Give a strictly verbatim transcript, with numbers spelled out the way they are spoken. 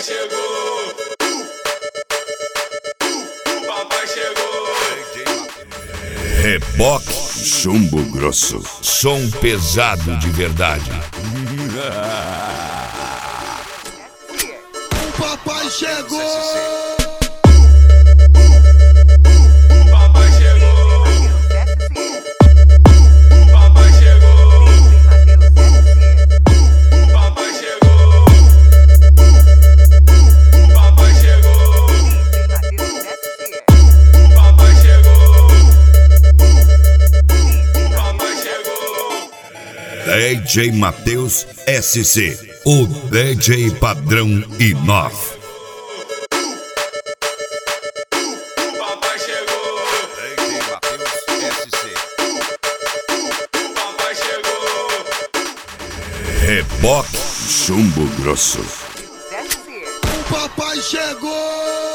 chegou. O papai chegou. Reboque Chumbo Grosso. Som pesado de verdade. O papai chegou. D J Matheus S C, o D J padrão e nove. O papai chegou. D J Matheus S C. O papai chegou. Reboque Chumbo Grosso. O papai chegou.